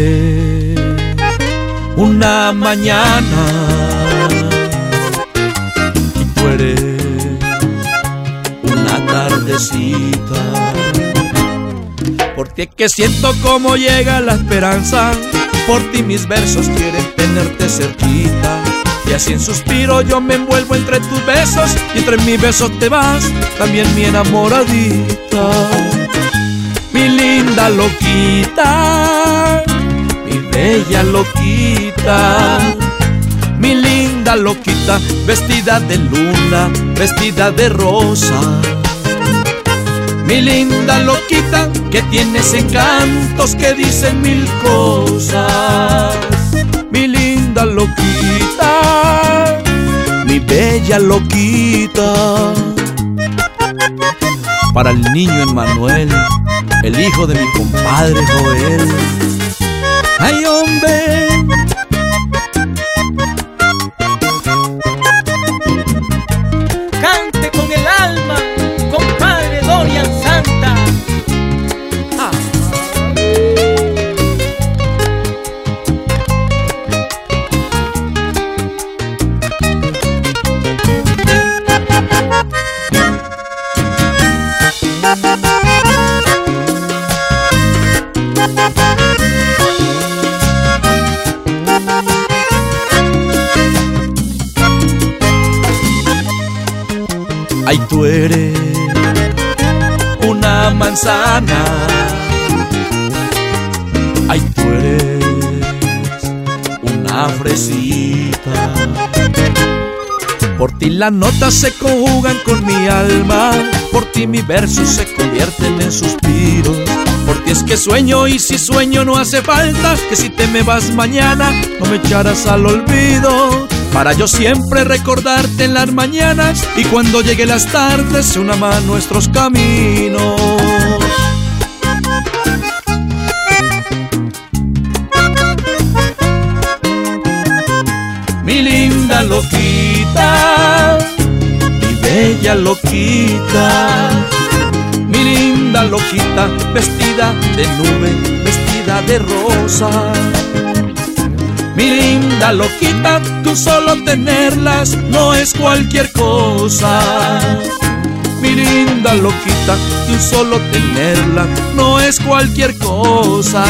tuere una mañana y tú eres una tardecita. Por ti es que siento cómo llega la esperanza, por ti mis versos quieren tenerte cerquita. Y así en suspiro yo me envuelvo entre tus besos, y entre mis besos te vas, también mi enamoradita. Mi linda loquita, mi bella loquita, mi linda loquita, vestida de luna, vestida de rosa. Mi linda loquita, que tienes encantos que dicen mil cosas. Mi linda loquita, mi bella loquita. Para el niño Emmanuel, el hijo de mi compadre Joel. ¡Ay, hombre! Cante con el alma, compadre Dorian Santa. Ay, tú eres una manzana. Ay, tú eres una fresita. Por ti las notas se conjugan con mi alma, por ti mis versos se convierten en suspiros. Por ti es que sueño, y si sueño no hace falta que si te me vas mañana no me echarás al olvido, para yo siempre recordarte en las mañanas, y cuando lleguen las tardes se unan más nuestros caminos. Mi linda loquita, mi bella loquita, mi linda loquita, vestida de nube, vestida de rosa. Mi linda loquita, tú solo tenerlas no es cualquier cosa. Mi linda loquita, tú solo tenerla no es cualquier cosa.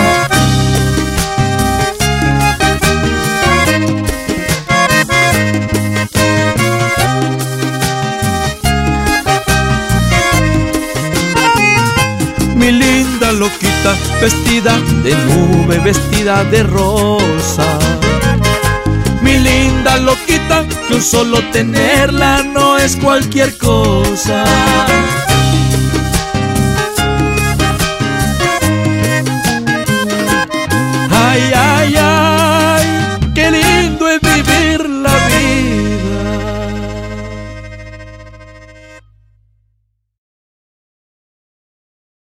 Mi linda loquita, vestida de nube, vestida de rosa. Mi linda loquita, que solo tenerla no es cualquier cosa. Ay, ay.